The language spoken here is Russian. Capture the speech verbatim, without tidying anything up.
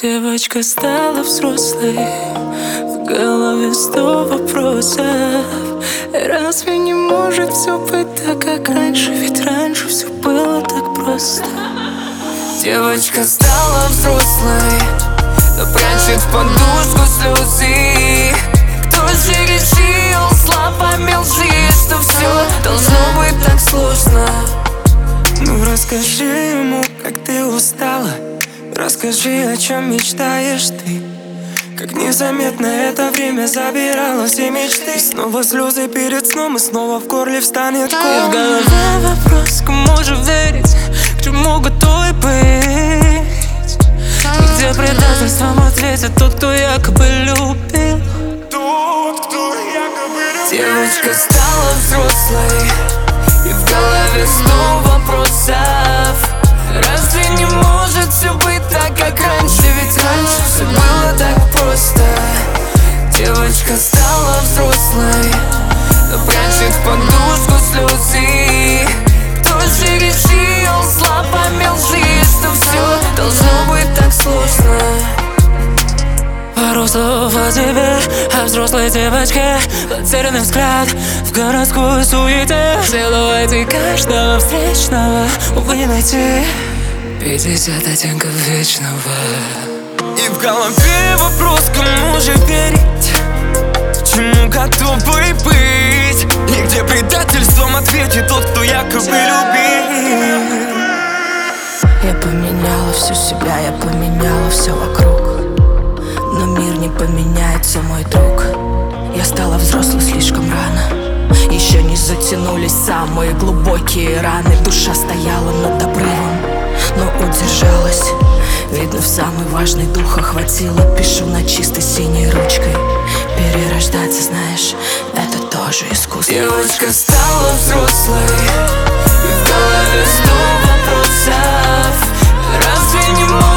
Девочка стала взрослой, в голове сто вопросов. Разве не может все быть так, как раньше? Ведь раньше все было так просто. Девочка стала взрослой, но прячет в подушку слезы. Кто же решил словами лжи, что все должно быть так сложно? Ну расскажи ему, как ты устала. Расскажи, о чем мечтаешь ты. Как незаметно это время забирало все мечты. Снова слезы перед сном, и снова в горле встанет ком. И в голове вопрос, кому же верить, к чему готовы быть. И где предательством ответит тот, кто якобы любил. Тот, кто якобы любил. Девочка стала взрослой, и в голове сто вопросов. Разве не может все быть так, как раньше? Ведь раньше все было так просто. Девочка стала взрослой, но прячет в подушку слезы. Кто же решил словами лжи, что все должно быть так сложно? Пару слов о тебе, о взрослой девочке. Потерянный взгляд в городской суете. В силуэте каждого встречного, увы, найти пятьдесят оттенков вечного. И в голове вопрос, кому же верить, чему готовы быть. И где предательством ответит тот, кто якобы любил. Я поменяла всю себя, я поменяла все вокруг. Но мир не поменяется, мой друг. Я стала взрослой слишком рано. Еще не затянулись самые глубокие раны. Душа стояла над обрывом, но удержалась. Видно, в самый важный дух охватило. Пишу на чистой синей ручкой. Перерождаться, знаешь, это тоже искусство. Девочка стала взрослой, и в голове сто вопросов. Разве не может